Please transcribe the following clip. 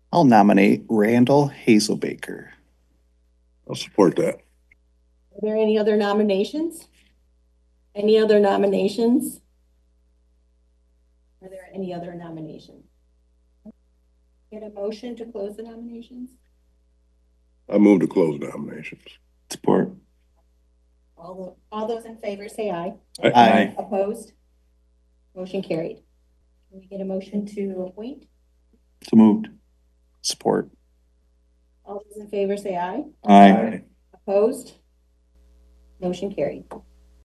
I'll nominate Randall Hazelbaker. I'll support that. Are there any other nominations? Any other nominations? Are there any other nominations? Get a motion to close the nominations? I move to close nominations. Support. All those in favor say aye. Aye. Opposed? Motion carried. Can we get a motion to appoint? So moved. Support. All those in favor say aye. Aye. Opposed? Motion carried.